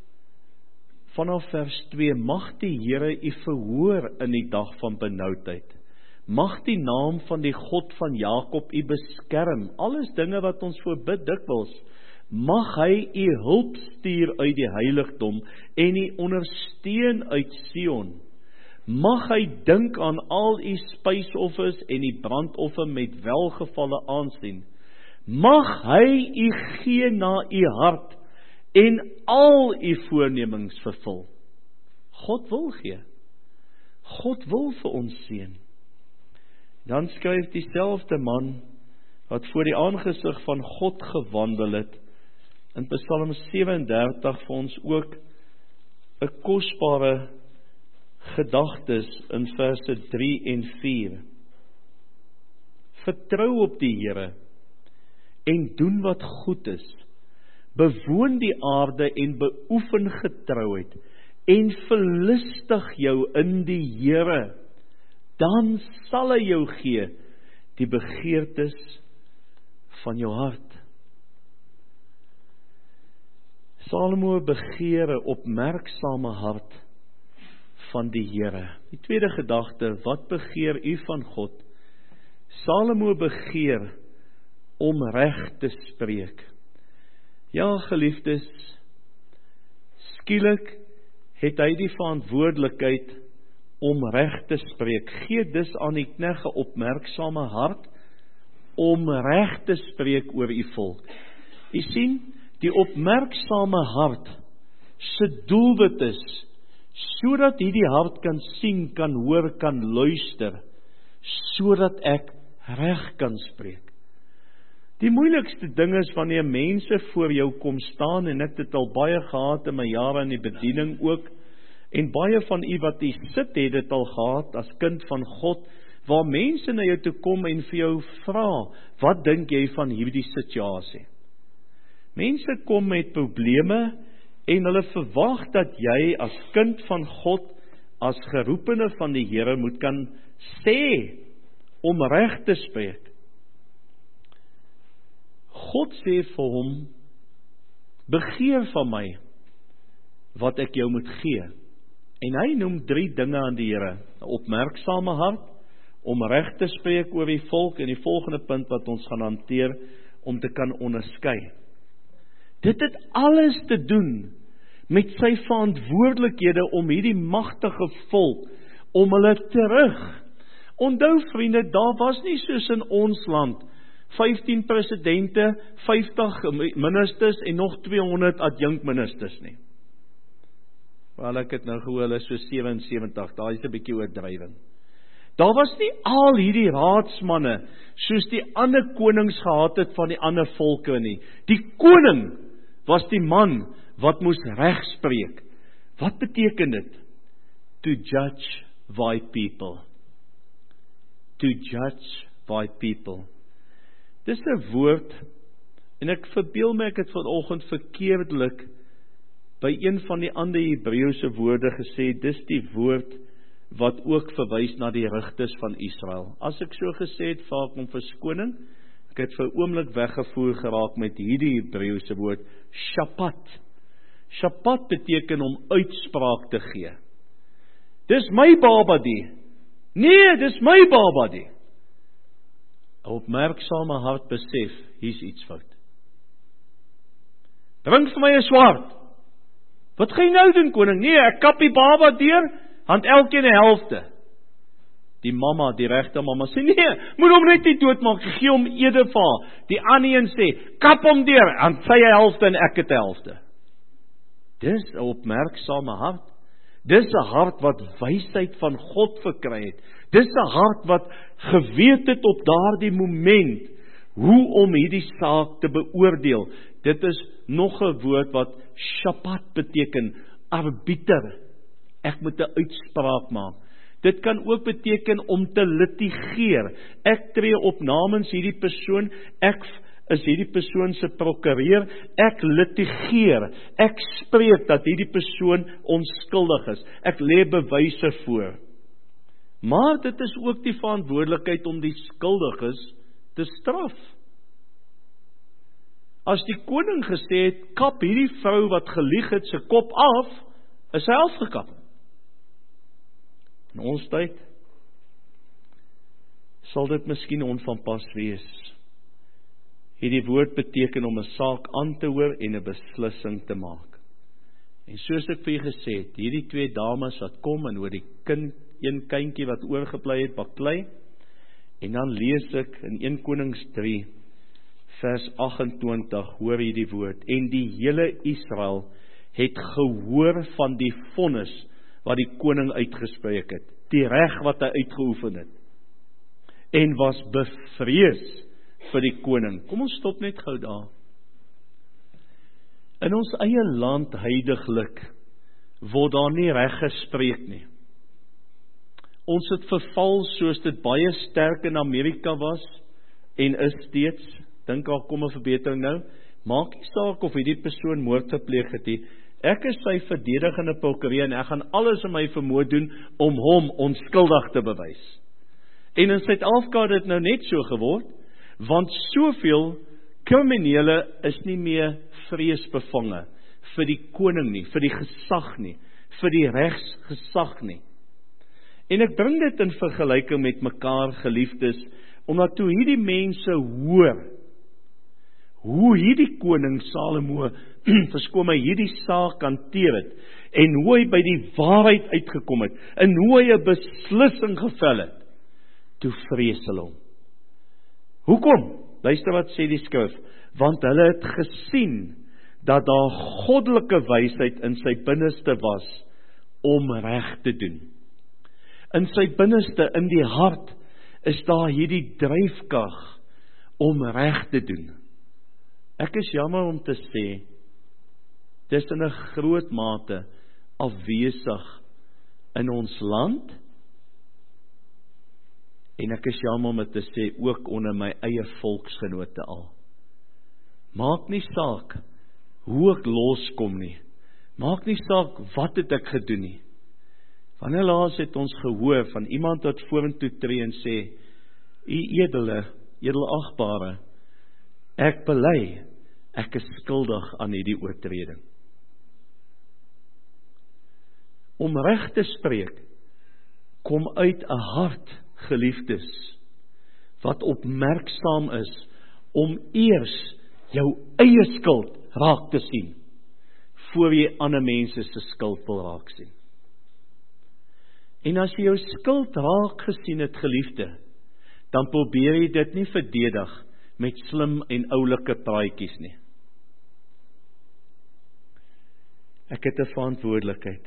vanaf vers twee, mag die Here u verhoor in die dag van benoudheid. Mag die naam van die God van Jakob u beskerm. Alles dinge wat ons voor bid dikwels. Mag hy u hulp stuur uit die heiligdom en u ondersteun uit Sion. Mag hy dink aan al u spysoffers en die brandoffer met welgevalle aansien. Mag hy u gee na u hart en al u voornemings vervul. God wil gee. God wil vir ons seën. Dan skryf dieselfde man wat voor die aangesig van God gewandel het, in Psalm sewe en dertig vir ons ook 'n kosbare gedagtes in verse drie en vier. Vertrou op die Here en doen wat goed is. Bewoon die aarde en beoefen getrouheid en verlustig jou in die Here. Dan sal hy jou gee die begeertes van jou hart. Salomo begeer 'n opmerksame hart van die Here. Die tweede gedagte, wat begeer u van God? Salomo begeer om reg te spreek. Ja, geliefdes, skielik het hy die verantwoordelikheid om reg te spreek. Gee dus aan die knegg 'n opmerksame hart om reg te spreek oor u volk. U sien, die opmerksame hart se doelwit is sodat hierdie hart kan sien, kan hoor, kan luister, sodat ek reg kan spreek. Die moeilikste ding is wanneer mense voor jou kom staan, en ek het dit al baie gehad in my jare in die bediening ook, en baie van u wat hier sit het dit al gehad as kind van God, waar mense na jou toe kom en vir jou vra, wat dink jy van hierdie situasie? Mense kom met probleme, en hulle verwag dat jy as kind van God, as geroepene van die Here moet kan sê, om reg te spreek. God sê vir hom, begeer van my, wat ek jou moet gee. En hy noem drie dinge aan die Here, 'n opmerksame hart, om reg te spreek oor die volk, en die volgende punt wat ons gaan hanteer, om te kan onderskei. Dit het alles te doen met sy verantwoordelikhede om hierdie magtige volk, om hulle terug. Onthou vriende, daar was nie soos in ons land, vyftien presidente, vyftig ministers en nog tweehonderd adjunkministers nie. Wel, ek het nou gehoor, hulle is so sewe en sewentig, daar is 'n bietjie oordrywing. Daar was nie al hierdie raadsmanne, soos die ander konings gehad het van die ander volke nie. Die koning was die man wat moes reg spreek. Wat beteken dit? To judge thy people. To judge thy people. Dis 'n woord, en ek verbeel my ek het vanoggend verkeerdelik by een van die ander Hebreëse woorde gesê, dis die woord wat ook verwys na die rigters van Israel. As ek so gesê het, vra ek om verskoning. Ek het vir 'n oomblik weggevoer geraak met hierdie Hebreëse woord, shapat. Shapat beteken om uitspraak te gee. Dis my baba die. Nee, dis my baba die. 'n Opmerksame hart besef, hier's iets fout. Bring vir my 'n swaard. Wat gaan jy nou doen, koning? Nee, ek kap die baba deur, hand elkeen 'n helfte. Die mamma, die regte mamma sê, nee, moet hom net nie doodmaak, gee hom edevaar. Die ander een sê, kap hom deur, hand sy 'n helfte en ek het 'n helfte. Dis 'n opmerksame hart. Dis 'n hart wat wysheid van God verkry het. Dis 'n hart wat geweet het op daardie moment hoe om hierdie saak te beoordeel. Dit is nog 'n woord wat shapat beteken, arbiter. Ek moet 'n uitspraak maak. Dit kan ook beteken om te litigeer. Ek tree op namens hierdie persoon, ek is hierdie persoon se prokureur, ek litigeer, ek spreek dat hierdie persoon onskuldig is, ek lê bewyse voor. Maar dit is ook die verantwoordelikheid om die skuldiges te straf. As die koning gesê het, kap hierdie vrou wat gelieg het sy kop af, is hy afgekap. In ons tyd sal dit miskien onvanpas wees. Hierdie woord beteken om 'n saak aan te hoor en 'n beslissing te maak. En soos ek vir julle gesê het, hierdie twee dames wat kom en oor die kind, een kindjie wat oorgebly het, baklei, en dan lees ek in Eerste Konings drie, vers agt en twintig, hoor hierdie woord, en die hele Israel het gehoor van die vonnis wat die koning uitgespreek het, die reg wat hy uitgeoefen het, en was bevrees vir die koning. Kom ons stop net gou daar. In ons eie land heiliglik word daar nie reg gespreek nie. Ons het verval soos dit baie sterk in Amerika was en is steeds, dink daar kom 'n verbetering nou, maak nie saak of hierdie persoon moord gepleeg het nie. Ek is sy verdedigende prokureur en ek gaan alles in my vermoë doen om hom onskuldig te bewys. En in Suid-Afrika het dit nou net so geword, want soveel kriminele is nie meer vreesbevange vir die koning nie, vir die gesag nie, vir die regsgesag nie. En ek bring dit in vergelyking met mekaar, geliefdes, omdat toe hierdie mense hoor, hoe hierdie koning Salomo, verskoon my, hierdie saak hanteer het, en hoe hy by die waarheid uitgekom het, en hoe hy 'n beslissing gevel het, toe vrees hulle hom. Hoekom? Luister wat sê die skrif, want hulle het gesien, dat daar goddelike wysheid in sy binneste was, om reg te doen. In sy binneste, in die hart, is daar hierdie dryfkrag, om reg te doen. Ek is jammer om te sê, dis in 'n groot mate afwesig in ons land, en ek is jammer om dit te sê, ook onder my eie volksgenote al. Maak nie saak, hoe ek loskom nie, maak nie saak, wat het ek gedoen nie. Wanneer laas het ons gehoor, van iemand wat vorentoe tree en sê, U edele, edelagbare, ek bely, ek is skuldig aan hierdie oortreding. Om reg te spreek, kom uit 'n hart, geliefdes, wat opmerksaam is, om eers jou eie skuld raak te sien, voor jy ander mense se skuld wil raak sien. En as jy jou skuld raak gesien het, geliefde, dan probeer jy dit nie verdedig met slim en oulike praatjies nie. Ek het 'n verantwoordelikheid.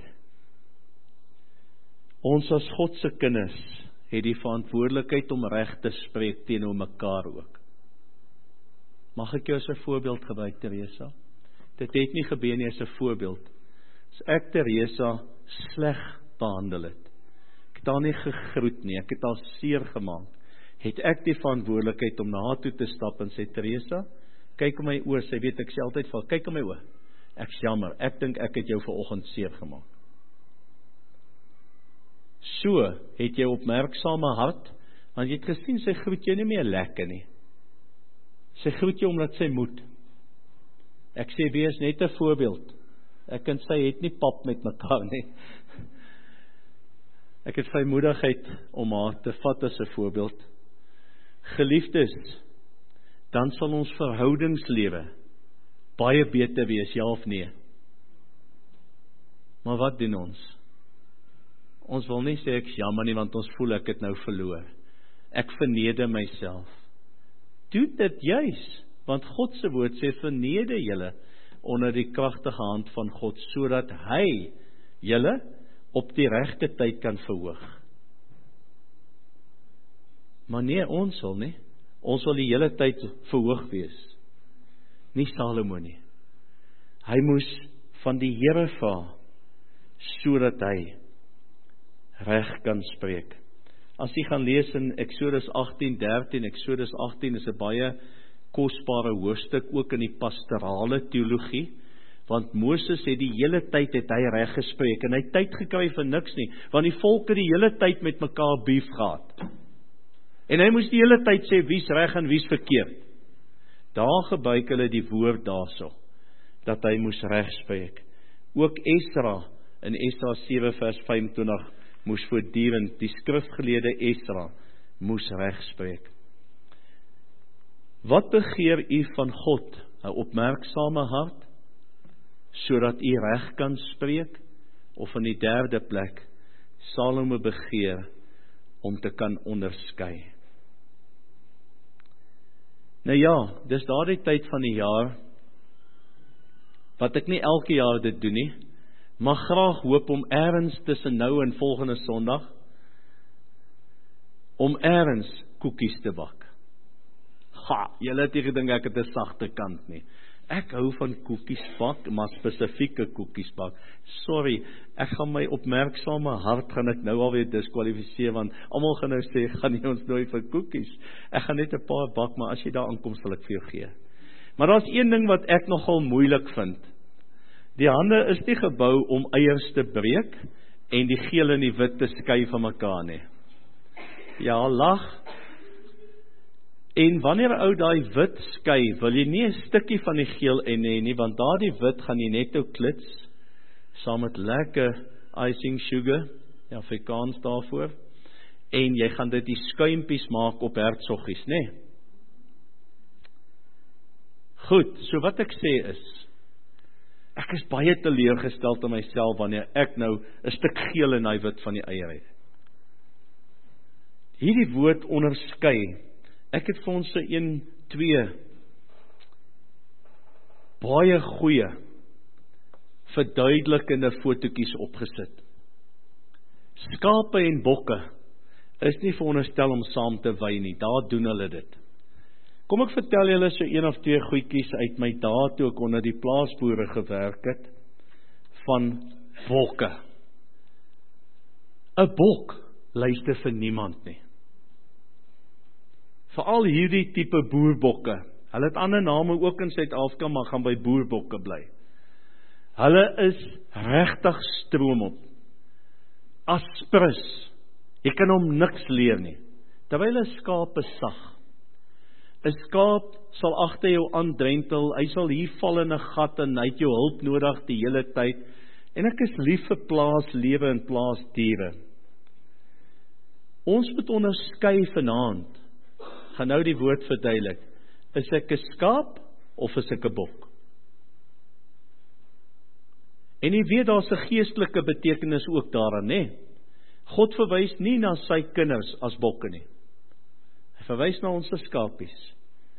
Ons as God se kinders het die verantwoordelikheid om reg te spreek teenoor mekaar ook. Mag ek jou as 'n voorbeeld gebruik, Teresa? Dit het nie gebeur nie as 'n voorbeeld. As ek Teresa sleg behandel het, ek het haar nie gegroet nie, ek het haar seer gemaak, het ek die verantwoordelikheid om na haar toe te stap en sê, Teresa, kyk in my oë, sy weet ek sê altyd vir, kyk in my oë, ek is jammer, ek dink ek het jou vanoggend seer gemaak. So het jy opmerksame hart, want jy het gesien, sy groet jou nie meer lekker nie. Sy groet jou omdat sy moet. Ek sê, wees net 'n voorbeeld. Ek en sy het nie pap met mekaar nie. Ek het vrymoedigheid om haar te vat as 'n voorbeeld. Geliefdes, dan sal ons verhoudingslewe baie beter wees, ja of nee. Maar wat doen ons? Ons wil nie sê ek is jammer nie, want ons voel ek het nou verloor. Ek verneder myself. Doe dit juis, want God se woord sê, verneder julle onder die kragtige hand van God, sodat hy julle op die regte tyd kan verhoog. Maar nee, ons wil nie. Ons wil die hele tyd verhoog wees. Nie Salomo nie. Hy moes van die Here vra, sodat hy reg kan spreek. As jy gaan lees in Eksodus agttien dertien, Eksodus agttien is 'n baie kosbare hoofstuk, ook in die pastorale teologie, want Moses het die hele tyd het hy reg gespreek, en hy het tyd gekry vir niks nie, want die volk het die hele tyd met mekaar beef gehad. En hy moes die hele tyd sê, wie's reg en wie's verkeerd. Daar gebruik hulle die woord daarso, dat hy moes reg spreek. Ook Esra, in Esra sewe vers vyfentwintig, moes voortdurend, die skrifgeleerde Esra, moes reg spreek. Wat begeer u van God? 'n opmerksame hart, sodat u reg kan spreek? Of in die derde plek, Salomo begeer om te kan onderskei. Nou ja, dis daardie tyd van die jaar, wat ek nie elke jaar dit doen nie, maar graag hoop om ergens tussen nou en volgende Sondag, om ergens koekies te bak. Ha, julle het nie gedink ek het 'n sagte kant nie. Ek hou van koekies bak, maar spesifieke koekies bak. Sorry, ek gaan my opmerksame hart gaan ek nou alweer diskwalifiseer, want almal gaan nou sê, gaan nie ons nooi vir koekies. Ek gaan net 'n paar bak, maar as jy daar aankom, sal ek vir jou gee. Maar daar's een ding wat ek nogal moeilik vind. Die hande is nie gebou om eiers te breek en die geel en die wit te skei van mekaar nie. Ja, lag. En wanneer ou daai wit skei, wil jy nie 'n stukkie van die geel en hê nie, want daardie wit gaan jy net ou klits, saam met lekker icing sugar, die Afrikaans daarvoor, en jy gaan dit die skuimpies maak op hertsoggies, né? Nee? Goed, so wat ek sê is, ek is baie teleurgesteld in myself wanneer ek nou 'n stuk geel in daai wit van die eier het. Hierdie woord onderskei, ek het vir ons so een, twee baie goeie verduidelikende fotootjies opgesit. Skape en bokke is nie veronderstel om saam te wy nie, daar doen hulle dit. Kom ek vertel julle so een of twee goedjies uit my dae toe ek onder die plaasboere gewerk het, van bokke. 'n Bok luister vir niemand nie. Veral hierdie tipe boerbokke. Hulle het ander name ook in Suid-Afrika, maar gaan by boerbokke bly. Hulle is regtig stroomop. Aspres. Jy kan hom niks leer nie. Terwyl 'n skaap is sag. 'n Skaap sal agter jou aandrentel, hy sal hier val in 'n gat en hy het jou hulp nodig die hele tyd. En ek is lief vir plaaslewe en plaasdiere. Ons moet onderskei vanaand. Gaan nou die woord verduidelik. Is ek 'n skaap of is ek 'n bok? En jy weet daar's 'n geestelike betekenis ook daaraan, né? God verwys nie na sy kinders as bokke nie. Hy verwys na ons skapies.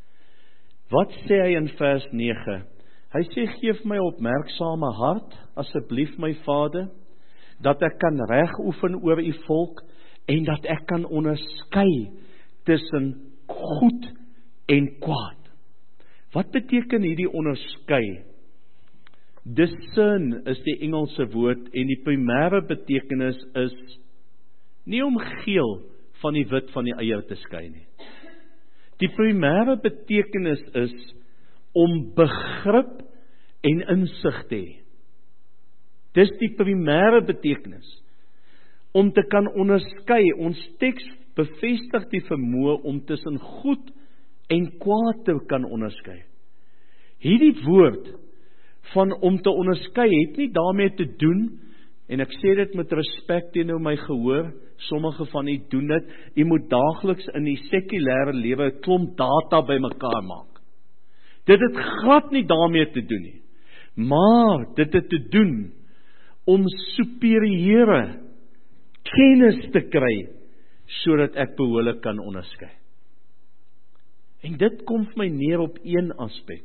Wat sê hy in vers nege? Hy sê, geef my opmerksame hart, asseblief my Vader, dat ek kan reg oefen oor u volk, en dat ek kan onderskei tussen goed en kwaad. Wat beteken hierdie onderskei? Discern is die Engelse woord, en die primêre betekenis is nie om geel van die wit van die eier te skei nie. Die primêre betekenis is om begrip en insig te hê. Dis die primêre betekenis. Om te kan onderskei, ons teks bevestig die vermoë om tussen goed en kwaad te kan onderskei. Hierdie woord van om te onderskei het nie daarmee te doen, en ek sê dit met respek teenoor my gehoor, sommige van u doen dit, u moet daagliks in die sekulêre lewe 'n klomp data bymekaar maak. Dit het glad nie daarmee te doen nie, maar dit het te doen om superieure kennis te kry, sodat ek behoorlik kan onderskei. En dit kom vir my neer op een aspek,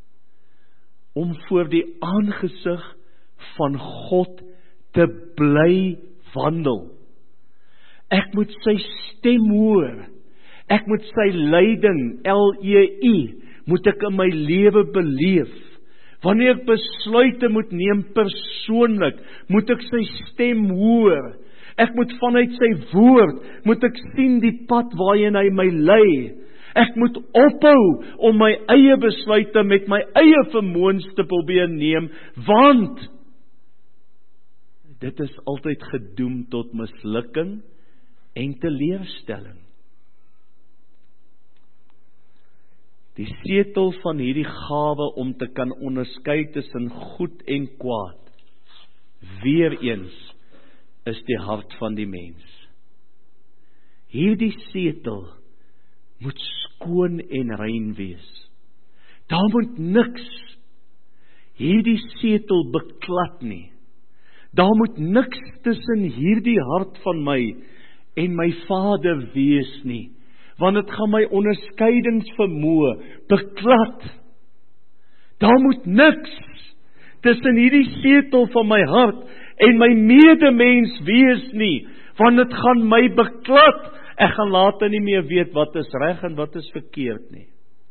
om voor die aangesig van God te bly wandel. Ek moet sy stem hoor, ek moet sy leiding, L E I, moet ek in my lewe beleef. Wanneer ek besluite moet neem persoonlik, moet ek sy stem hoor. Ek moet vanuit sy woord, moet ek sien die pad waarheen hy my lei. Ek moet ophou om my eie besluite met my eie vermoëns te probeer neem, want dit is altyd gedoem tot mislukking en teleurstelling. Die sleutel van hierdie gawe om te kan onderskei tussen goed en kwaad, weer eens, is die hart van die mens. Hierdie sleutel moet skoon en rein wees. Daar moet niks hierdie sleutel beklad nie. Daar moet niks tussen hierdie hart van my en my Vader wees nie, want dit gaan my onderskeidingsvermoë beklad. Daar moet niks tussen hierdie sleutel van my hart en my medemens wees nie, want dit gaan my beklad. Ek gaan later nie meer weet wat is reg en wat is verkeerd nie.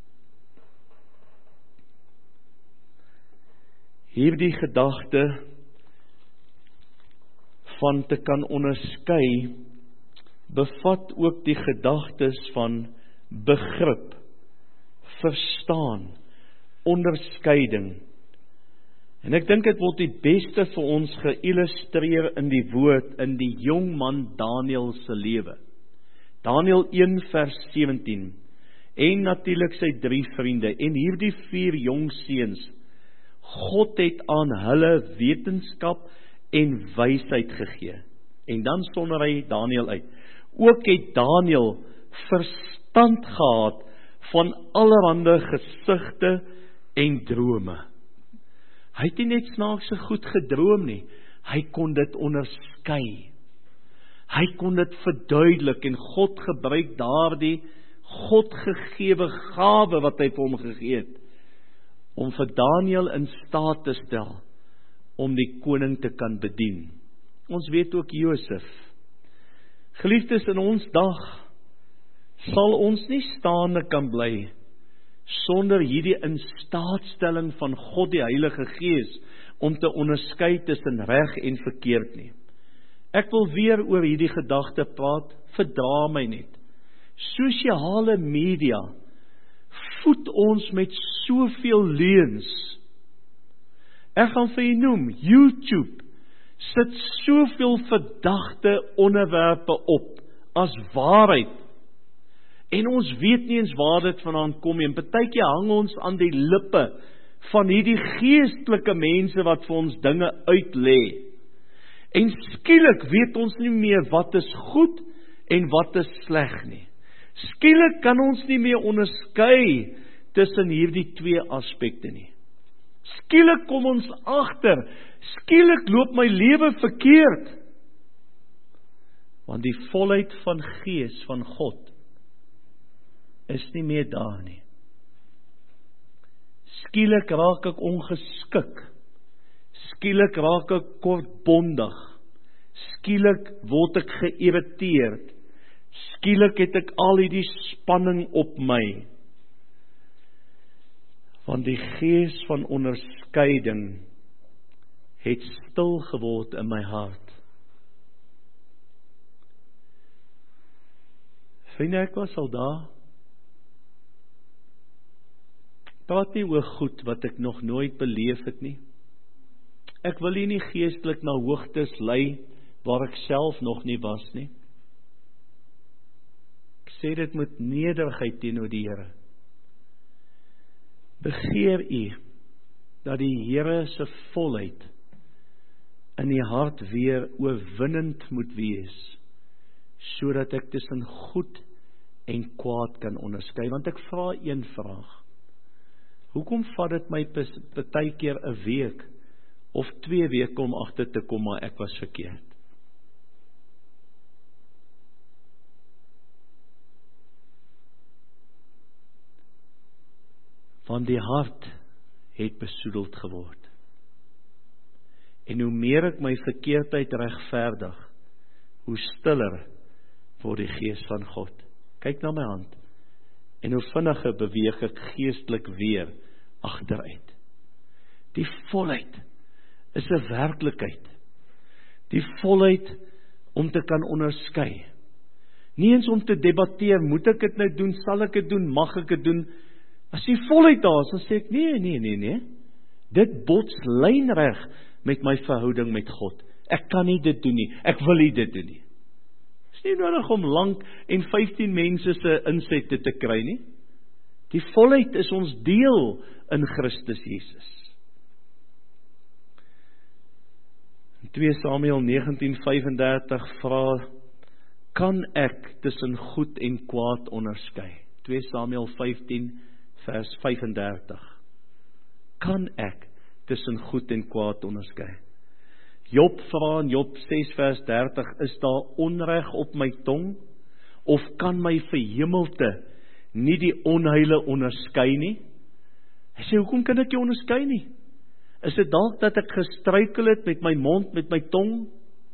Hierdie gedagte van te kan onderskei, bevat ook die gedagtes van begrip, verstaan, onderskeiding. En ek dink dit word die beste vir ons geïllustreer in die woord, in die jong man Daniël se lewe. Daniël een vers sewentien. en natuurlik sy drie vriende, en hierdie vier jong seuns, God het aan hulle wetenskap en wysheid gegee. En dan sonder hy Daniel uit. Ook het Daniel verstand gehad van allerhande gesigte en drome. Hy het nie net snaakse goed gedroom nie, hy kon dit onderskei. Hy kon dit verduidelik en God gebruik daardie God gegewe gawe wat hy vir hom gegee het, om vir Daniel in staat te stel om die koning te kan bedien. Ons weet ook Josef. Geliefdes, in ons dag sal ons nie staande kan bly sonder hierdie instaatstelling van God die Heilige Gees om te onderskei tussen reg en verkeerd nie. Ek wil weer oor hierdie gedagte praat, verdra my net. Sosiale media voed ons met soveel leuns. Ek gaan vir u noem, YouTube sit soveel verdagte onderwerpe op as waarheid. En ons weet nie eens waar dit vandaan kom nie. En partykeer hang ons aan die lippe van hierdie geestelike mense wat vir ons dinge uitlê. En skielik weet ons nie meer wat is goed en wat is sleg nie. Skielik kan ons nie meer onderskei tussen hierdie twee aspekte nie. Skielik kom ons agter, skielik loop my lewe verkeerd. Want die volheid van Gees van God is nie meer daar nie. Skielik raak ek ongeskik. Skielik raak ek kortbondig. Skielik word ek geïrriteerd. Skielik het ek al hierdie spanning op my. Want die gees van onderskeiding het stil geword in my hart. Vriende, ek was al daar. Praat nie oor goed wat ek nog nooit beleef het nie. Ek wil nie geestelik na hoogtes lei waar ek self nog nie was nie. Ek sê dit met nederigheid teenoor die Here. Begeer u dat die Here se volheid in die hart weer oorwinnend moet wees, sodat ek tussen goed en kwaad kan onderskei. Want ek vra een vraag. Hoekom vat dit my partykeer 'n week of twee weke om agter te kom maar ek was verkeerd? Want die hart het besoedeld geword. En hoe meer ek my verkeerdheid regverdig, hoe stiller word die Gees van God. Kyk na my hand. En hoe vinniger beweeg ek geestelik weer agteruit. Die volheid is 'n werklikheid. Die volheid om te kan onderskei. Nie eens om te debatteer, moet ek dit nou doen, sal ek dit doen, mag ek dit doen? As die volheid daar is, dan sê ek, nee, nee, nee, nee. Dit bots lynreg met my verhouding met God. Ek kan nie dit doen nie, ek wil nie dit doen nie. Het is nie nodig om lank en vyftien mense se insette te kry nie. Die volheid is ons deel in Christus Jesus. In twee Samuel negentien vyf en dertig vra, kan ek tussen goed en kwaad onderskei? twee Samuel vyftien vers vyf en dertig. Kan ek tussen goed en kwaad onderskei? Job vra in Job ses vers dertig, is daar onreg op my tong? Of kan my verhemelte nie die onheile onderskei nie? Hy sê, hoekom kan ek nie onderskei nie? Is dit dalk dat ek gestruikel het met my mond, met my tong?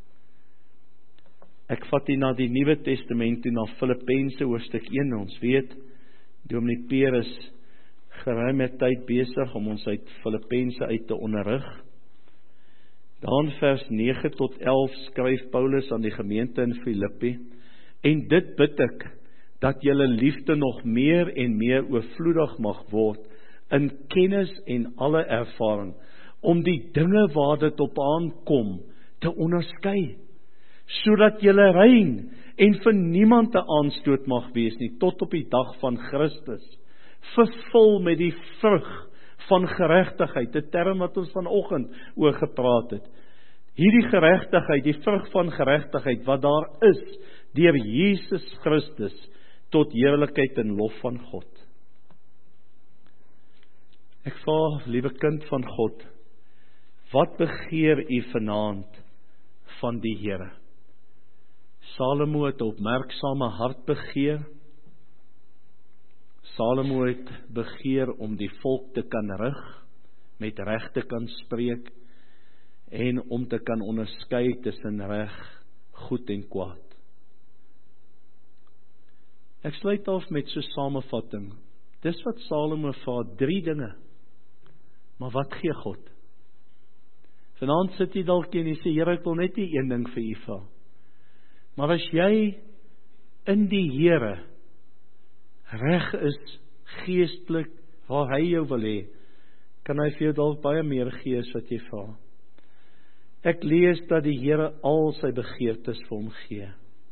Ek vat hier na die Nuwe Testament toe, na Filippense hoofstuk een. Ons weet, Dominee Peer is geruime tyd besig om ons uit Filippense uit te onderrig. Dan vers nege tot elf skryf Paulus aan die gemeente in Filippi, en dit bid ek, dat julle liefde nog meer en meer oorvloedig mag word, in kennis en alle ervaring, om die dinge waar dit op aankom, te onderskei, sodat julle rein en vir niemand 'n aanstoot mag wees nie, tot op die dag van Christus, vervul met die vrug van geregtigheid, 'n term wat ons vanoggend oor gepraat het. Hierdie geregtigheid, die vrug van geregtigheid wat daar is, deur Jesus Christus, tot heerlikheid en lof van God. Ek vra, liewe kind van God, wat begeer u vanaand van die Here? Salomo het 'n opmerksame hart begeer. Salomo het begeer om die volk te kan rig, met reg te kan spreek, en om te kan onderskei tussen reg, goed en kwaad. Ek sluit af met so 'n samevatting. Dis wat Salomo vra, drie dinge. Maar wat gee God? Vanaand sit jy dalk en jy sê, Here, ek wil net nie een ding vir u vra. Maar as jy in die Here reg is, geestelik, waar hy jou wil hê, kan hy vir jou dalk baie meer gee as wat jy vra. Ek lees dat die Here al sy begeertes vir hom gee.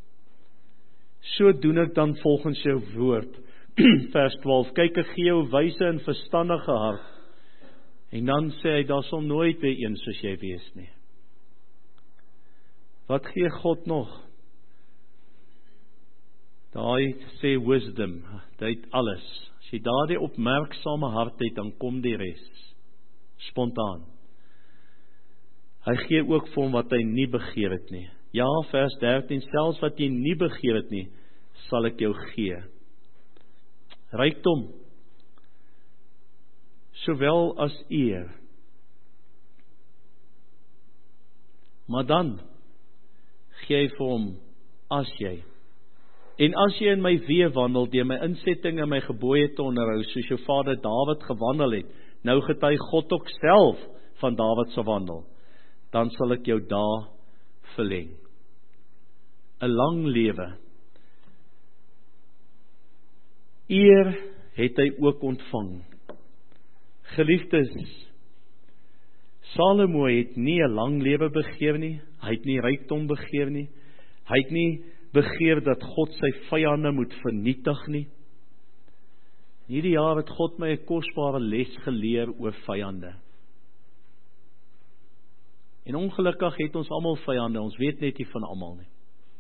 So doen ek dan volgens jou woord. Vers twaalf, kyk, ek gee jou wyse en verstandige hart. En dan sê hy, daar sal nooit weer een soos jy wees nie. Wat gee God nog? Daai sê wisdom, dit alles. As jy daardie opmerksame hart het, dan kom die res. Spontaan. Hy gee ook vir hom wat hy nie begeer het nie. Ja, vers dertien, selfs wat jy nie begeer het nie, sal ek jou gee. Rykdom, sowel as eer. Maar dan gee hy vir hom, as jy. En as jy in my weë wandel, deur my insetting en my gebooie te onderhou, soos jou vader Dawid gewandel het, nou getuig God ook self van Dawid se wandel, dan sal ek jou dae verleng. 'n lang lewe. Eer het hy ook ontvang. Geliefdes, Salomo het nie 'n lang lewe begeer nie, hy het nie rykdom begeer nie, hy het nie begeer dat God sy vyande moet vernietig nie. Hierdie jaar het God my 'n kosbare les geleer oor vyande. En ongelukkig het ons almal vyande, ons weet net nie van almal nie.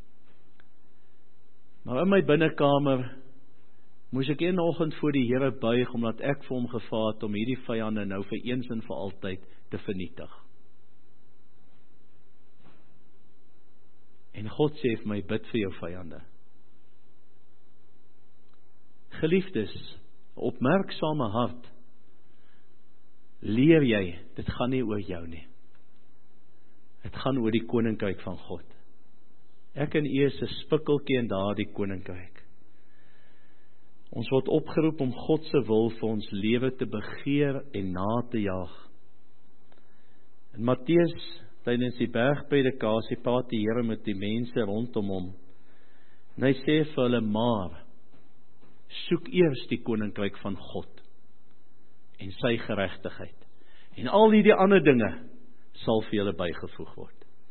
Maar in my binnekamer moes ek een oggend voor die Here buig, omdat ek vir hom gevra het om hierdie vyande nou vir eens en vir altyd te vernietig. En God sê vir my, bid vir jou vyande. Geliefdes, opmerksame hart, leer jy, dit gaan nie oor jou nie. Dit gaan oor die koninkryk van God. Ek en u is 'n spikkeltjie in daardie koninkryk. Ons word opgeroep om God se wil vir ons lewe te begeer en na te jaag. In Matteus, tydens die bergpredikasie, praat die Here met die mense rondom hom. En hy sê vir hulle, maar soek eers die koninkryk van God en sy geregtigheid. En al hierdie ander dinge sal vir julle bygevoeg word.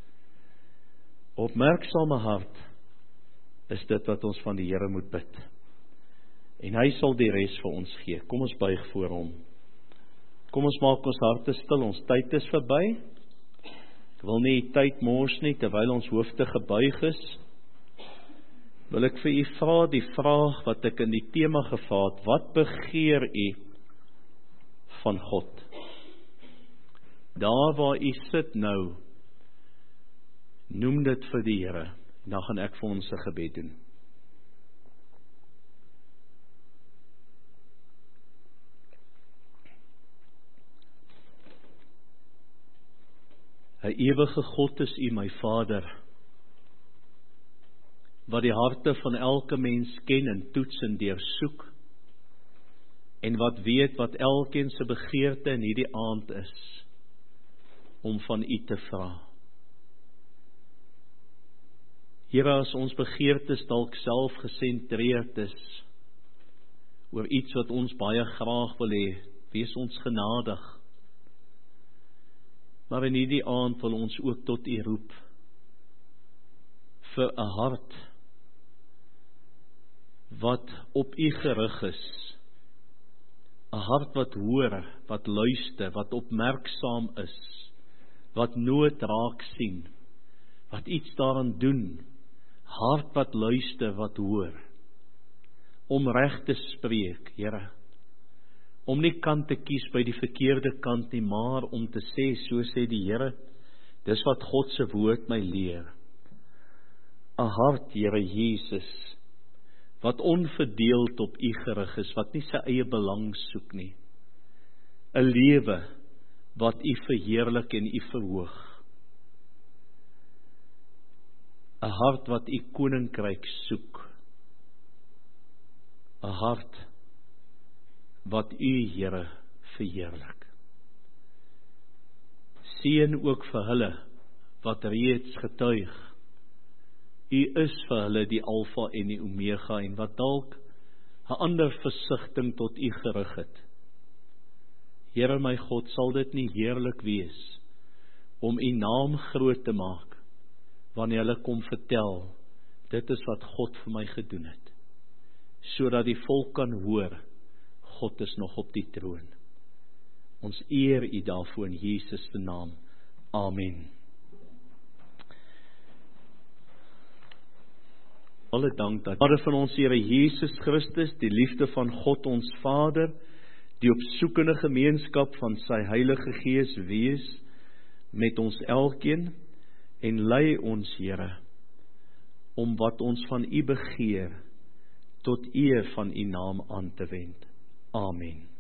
Opmerksame hart is dit wat ons van die Here moet bid. En hy sal die res vir ons gee. Kom ons buig voor hom. Kom ons maak ons harte stil, ons tyd is verby. Ek wil nie die tyd mors nie, terwyl ons hoofde gebuig is. Wil ek vir u vra die vraag wat ek in die tema gevra het, wat begeer u van God? Daar waar u sit nou, noem dit vir die Here, en dan gaan ek vir ons 'n gebed doen. Hy ewige God is u my Vader, wat die harte van elke mens ken en toets en deursoek, en wat weet wat elkeen se begeerte in hierdie aand is, om van u te vra. Here, as ons begeertes dalk self gesentreerd is, oor iets wat ons baie graag wil hê, wees ons genadig. Maar in hierdie aand wil ons ook tot u roep. vir 'n hart wat op U gerig is. 'n Hart wat hoor, wat luister, wat opmerksaam is, wat nood raak sien, wat iets daaraan doen. Hart wat luister, wat hoor. Om reg te spreek, Here. Om nie kant te kies by die verkeerde kant nie, maar om te sê, so sê die Here, dis wat God se woord my leer. 'n Hart, Here Jesus, wat onverdeeld op U gerig is, wat nie sy eie belang soek nie. 'n Lewe wat U verheerlik en U verhoog. 'n Hart wat U koninkryk soek. 'n Hart wat U, Here, verheerlik. Seën ook vir hulle wat reeds getuig. U is vir hulle die Alfa en die Omega, en wat dalk 'n ander versigtiging tot U gerig het. Here my God, sal dit nie heerlik wees om U naam groot te maak wanneer hulle kom vertel, dit is wat God vir my gedoen het, sodat die volk kan hoor, God is nog op die troon. Ons eer U daarvoor in Jesus se naam. Amen. Alle dank dat Vader van ons Here Jesus Christus, die liefde van God ons Vader, die opsoekende gemeenskap van sy Heilige Gees wees met ons elkeen en lei ons, Here, om wat ons van U begeer tot eer van U naam aan te wend. Amen.